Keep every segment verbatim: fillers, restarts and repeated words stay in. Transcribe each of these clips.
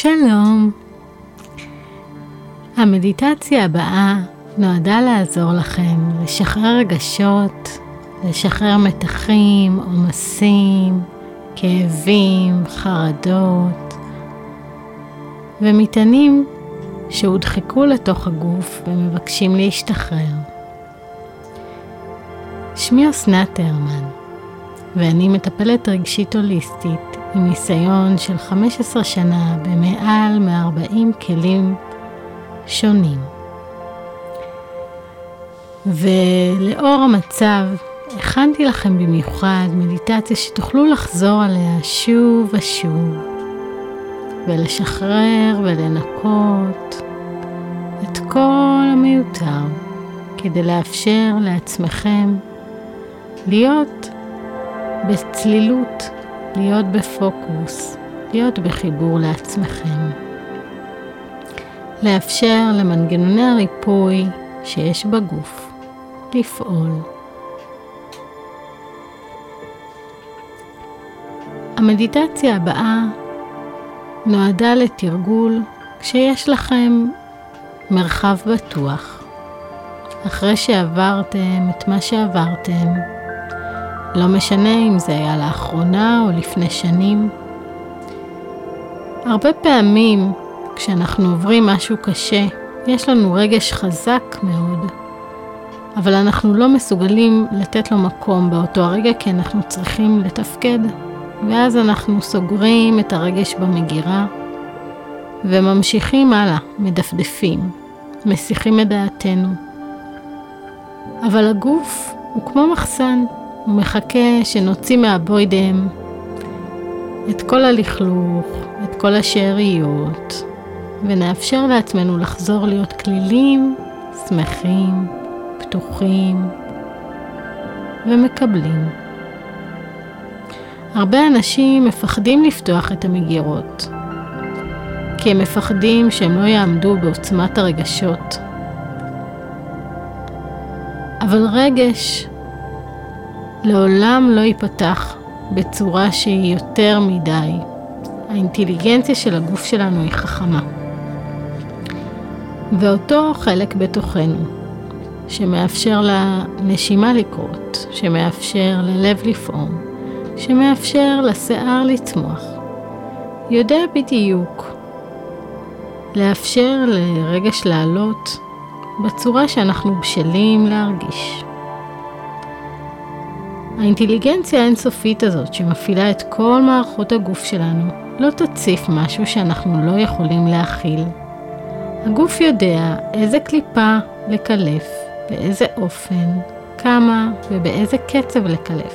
שלום. המדיטציה הבאה נועדה לעזור לכם לשחרר רגשות, לשחרר מתחים, עומסים, כאבים, חרדות ומטענים שהודחקו לתוך הגוף ומבקשים להשתחרר. שמי אסנת הרמן ואני מטפלת רגשית הוליסטית עם ניסיון של חמש עשרה שנה במעל מאה וארבעים כלים שונים. ולאור המצב הכנתי לכם במיוחד מדיטציה שתוכלו לחזור עליה שוב ושוב ולשחרר ולנקות את כל המיותר כדי לאפשר לעצמכם להיות בצלילות, להיות בפוקוס, להיות בחיבור לעצמכם. לאפשר למנגנוני הריפוי שיש בגוף לפעול. המדיטציה הבאה נועדה לתרגול כשיש לכם מרחב בטוח. אחרי שעברתם את מה שעברתם, לא משנה אם זה היה לאחרונה או לפני שנים. הרבה פעמים כשאנחנו עוברים משהו קשה, יש לנו רגש חזק מאוד, אבל אנחנו לא מסוגלים לתת לו מקום באותו הרגע כי אנחנו צריכים לתפקד, ואז אנחנו סוגרים את הרגש במגירה וממשיכים הלאה, מדפדפים, מסיחים את דעתנו. אבל הגוף הוא כמו מחסן, הוא מחכה שנוציא מהבוידם את כל הלכלוך, את כל השאריות, ונאפשר לעצמנו לחזור להיות כלילים, שמחים, פתוחים ומקבלים. הרבה אנשים מפחדים לפתוח את המגירות, כי הם מפחדים שהם לא יעמדו בעוצמת הרגשות. אבל רגש לעולם לא ייפתח בצורה שהיא יותר מדי. האינטליגנציה של הגוף שלנו היא חכמה. ואותו חלק בתוכנו, שמאפשר לנשימה לקרות, שמאפשר ללב לפעום, שמאפשר לשיער לצמוח, יודע בדיוק לאפשר לרגש לעלות בצורה שאנחנו בשלים להרגיש. האינטליגנציה האינסופית הזאת שמפעילה את כל מערכות הגוף שלנו לא תציף משהו שאנחנו לא יכולים להכיל. הגוף יודע איזה קליפה לקלף, באיזה אופן, כמה ובאיזה קצב לקלף.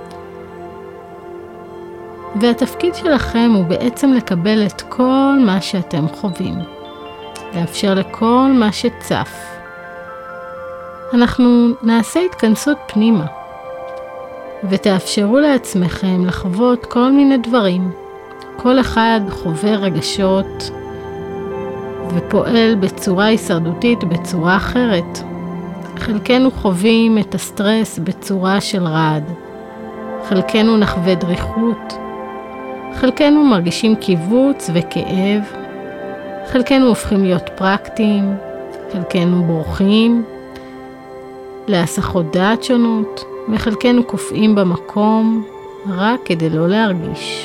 והתפקיד שלכם הוא בעצם לקבל את כל מה שאתם חווים, לאפשר לכל מה שצף. אנחנו נעשה התכנסות פנימה, ותאפשרו לעצמכם לחוות כל מיני דברים. כל אחד חווה רגשות ופועל בצורה הישרדותית בצורה אחרת. חלקנו חווים את הסטרס בצורה של רעד. חלקנו נחווה דריכות. חלקנו מרגישים קיבוץ וכאב. חלקנו הופכים להיות פרקטיים. חלקנו בורחים להסחות דעת שונות. וחלקנו קופאים במקום רק כדי לא להרגיש.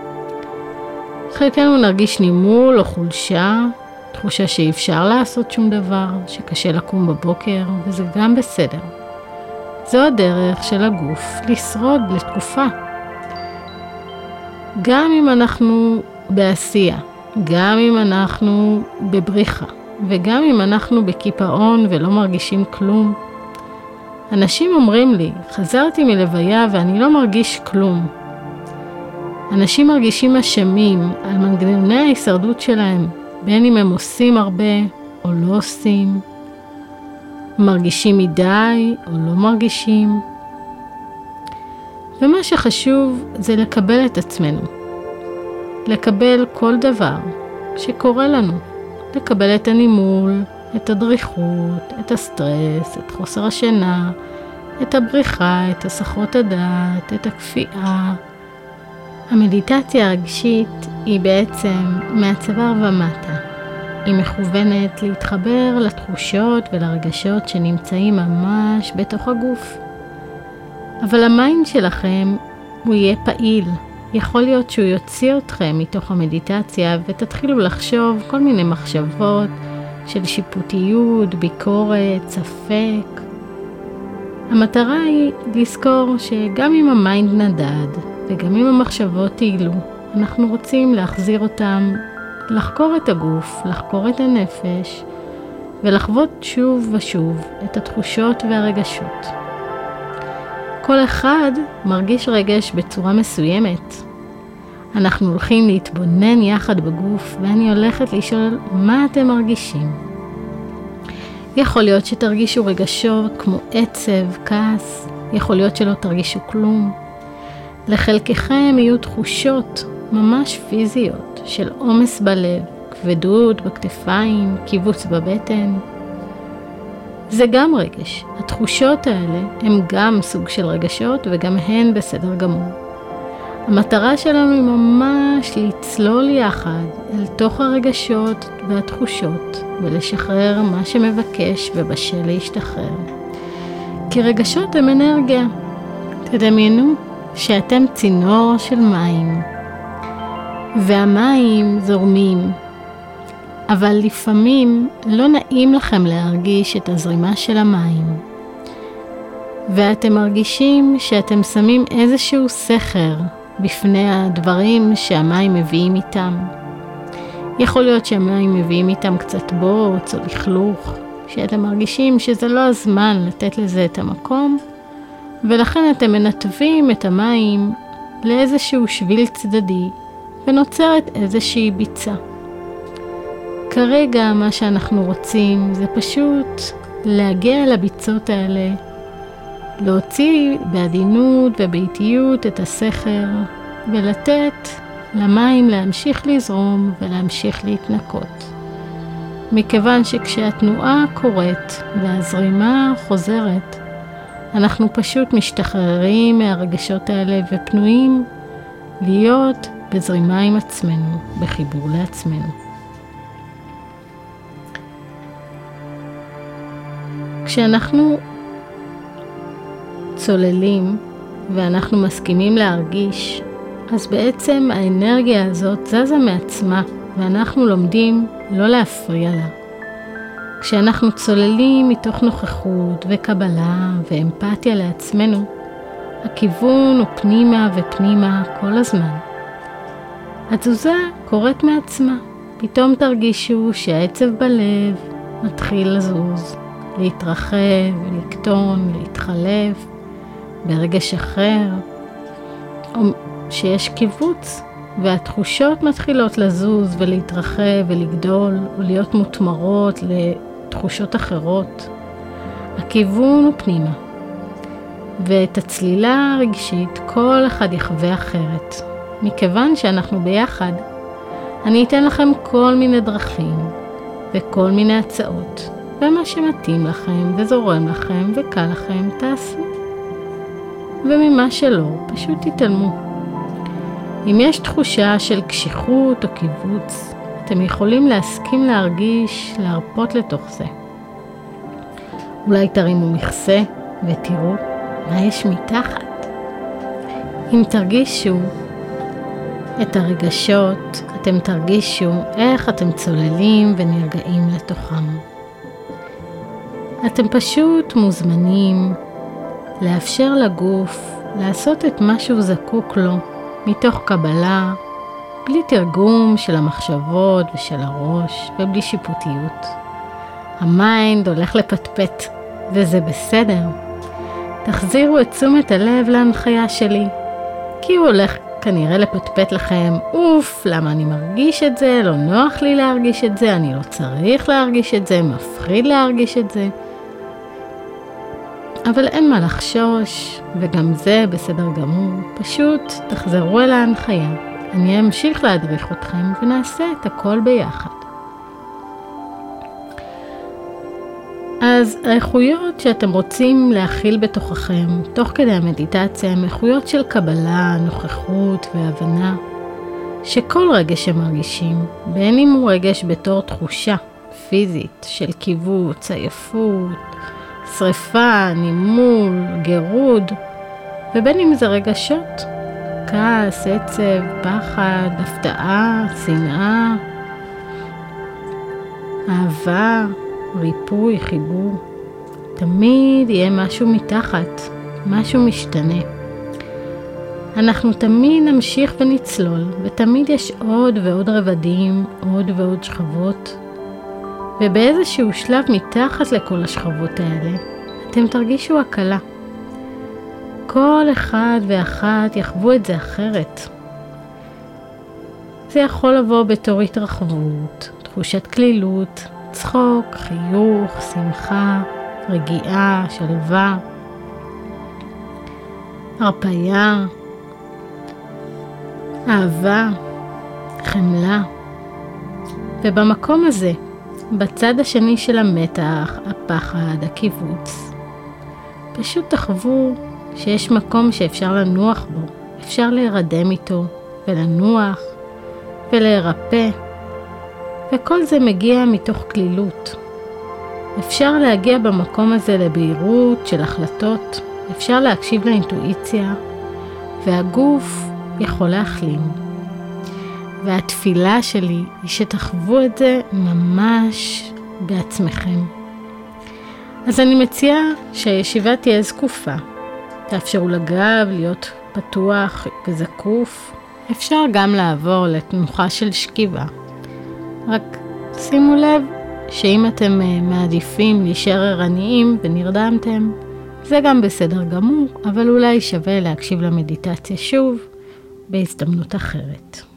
חלקנו נרגיש נימול או חולשה, תחושה שאי אפשר לעשות שום דבר, שקשה לקום בבוקר, וזה גם בסדר. זו הדרך של הגוף לשרוד לתקופה. גם אם אנחנו בעשייה, גם אם אנחנו בבריחה, וגם אם אנחנו בקיפאון ולא מרגישים כלום. אנשים אומרים לי, חזרתי מלוויה ואני לא מרגיש כלום. אנשים מרגישים אשמים על מנגנוני ההישרדות שלהם, בין אם הם עושים הרבה או לא עושים, מרגישים מדי או לא מרגישים. ומה שחשוב זה לקבל את עצמנו, לקבל כל דבר שקורה לנו, לקבל את הנימול, את הדריכות, את הסטרס, את חוסר השינה, את הבריחה, את הסחות הדעת, את הכפייה. המדיטציה הרגשית היא בעצם מהצוואר ומטה. היא מכוונת להתחבר לתחושות ולרגשות שנמצאים ממש בתוך הגוף. אבל המיינד שלכם הוא יהיה פעיל. יכול להיות שהוא יוציא אתכם מתוך המדיטציה ותתחילו לחשוב כל מיני מחשבות של שיפוטיות, ביקורת, ספק. המטרה היא לזכור שגם אם המיינד נדד וגם אם המחשבות תעילו, אנחנו רוצים להחזיר אותם, לחקור את הגוף, לחקור את הנפש ולחוות שוב ושוב את התחושות והרגשות. כל אחד מרגיש רגש בצורה מסוימת. אנחנו הולכים להתבונן יחד בגוף ואני הולכת לשאול מה אתם מרגישים. יכול להיות שתרגישו רגשות כמו עצב, כעס, יכול להיות שלא תרגישו כלום. לחלקכם יהיו תחושות ממש פיזיות של עומס בלב, כבדות בכתפיים, קיבוץ בבטן. זה גם רגש. התחושות האלה הם גם סוג של רגשות וגם הן בסדר גמור. המטרה שלנו היא ממש לצלול יחד אל תוך הרגשות והתחושות ולשחרר מה שמבקש ובשל להשתחרר. כי רגשות הם אנרגיה. תדמיינו שאתם צינור של מים והמים זורמים. אבל לפעמים לא נעים לכם להרגיש את הזרימה של המים. ואתם מרגישים שאתם שמים איזשהו סכר בפני הדברים שהמים מביאים איתם. יכול להיות שהמים מביאים איתם קצת בוץ או לכלוך, שאתם מרגישים שזה לא הזמן לתת לזה את המקום, ולכן אתם מנתבים את המים לאיזשהו שביל צדדי, ונוצרת איזושהי ביצה. כרגע מה שאנחנו רוצים זה פשוט להגיע לביצות האלה, להוציא בעדינות ובאיטיות את הסכר ולתת למים להמשיך לזרום ולהמשיך להתנקות. מכיוון שכשהתנועה קורית והזרימה חוזרת, אנחנו פשוט משתחררים מהרגשות האלה ופנויים להיות בזרימה עם עצמנו, בחיבור לעצמנו. כשאנחנו צוללים ואנחנו מסכימים להרגיש, אז בעצם האנרגיה הזאת זזה מעצמה ואנחנו לומדים לא להפריע לה. כשאנחנו צוללים מתוך נוכחות וקבלה ואמפתיה לעצמנו, הכיוון הוא פנימה ופנימה כל הזמן. התזוזה קורית מעצמה. פתאום תרגישו שהעצב בלב מתחיל לזוז, להתרחב, לקטון, להתחלף ברגש אחר, או שיש קיבוץ והתחושות מתחילות לזוז ולהתרחב ולגדול ולהיות מותמרות לתחושות אחרות. הכיוון הוא פנימה, ואת הצלילה הרגשית כל אחד יחווה אחרת. מכיוון שאנחנו ביחד, אני אתן לכם כל מיני דרכים וכל מיני הצעות, ומה שמתאים לכם וזורם לכם וקל לכם תעשו, וממה שלא פשוט תתעלמו. אם יש תחושה של קשיחות או קיבוץ, אתם יכולים להסכים להרגיש, להרפות לתוך זה. אולי תרימו מכסה ותראו מה יש מתחת. אם תרגישו את הרגשות, אתם תרגישו איך אתם צוללים ונרגעים לתוכם. אתם פשוט מוזמנים לאפשר לגוף לעשות את מה שהוא זקוק לו, מתוך קבלה, בלי תרגום של המחשבות ושל הראש ובלי שיפוטיות. המיינד הולך לפטפט, וזה בסדר. תחזירו את תשומת הלב להנחיה שלי, כי הוא הולך כנראה לפטפט לכם, אוף, למה אני מרגיש את זה, לא נוח לי להרגיש את זה, אני לא צריך להרגיש את זה, מפחיד להרגיש את זה. אבל אין מה לחשוש, וגם זה בסדר גמור. פשוט תחזרו אל ההנחיה. אני אמשיך להדריך אתכם ונעשה את הכל ביחד. אז האיכויות שאתם רוצים להכיל בתוככם, תוך כדי המדיטציה, הם איכויות של קבלה, נוכחות והבנה, שכל רגש שמרגישים, בין אם הוא רגש בתור תחושה פיזית של קיבוץ, עייפות, שריפה, נימול, גירוד, ובין אם זה רגשות, כעס, עצב, פחד, הפתעה, שנאה, אהבה, ריפוי, חיבור. תמיד יהיה משהו מתחת, משהו משתנה. אנחנו תמיד נמשיך ונצלול, ותמיד יש עוד ועוד רבדים, עוד ועוד שכבות. ובאיזשהו שלב מתחת לכל השכבות האלה, אתם תרגישו הקלה. כל אחד ואחת יחוו את זה אחרת. זה יכול לבוא בתור התרחבות, תחושת כלילות, צחוק, חיוך, שמחה, רגיעה, שלווה, הרפאיה, אהבה, חמלה. ובמקום הזה, בצד השני של המתח, הפחד, הקיבוץ, פשוט תחוו שיש מקום שאפשר לנוח בו, אפשר להירדם איתו ולנוח ולהירפא, וכל זה מגיע מתוך כלילות. אפשר להגיע במקום הזה לבהירות של החלטות, אפשר להקשיב לאינטואיציה, והגוף יכול להחלים. והתפילה שלי היא שתחוו את זה ממש בעצמכם. אז אני מציעה שהישיבה תהיה זקופה. תאפשרו לגב להיות פתוח וזקוף. אפשר גם לעבור לתנוחה של שכיבה. רק שימו לב שאם אתם מעדיפים להישאר ערניים ונרדמתם, זה גם בסדר גמור, אבל אולי שווה להקשיב למדיטציה שוב בהזדמנות אחרת.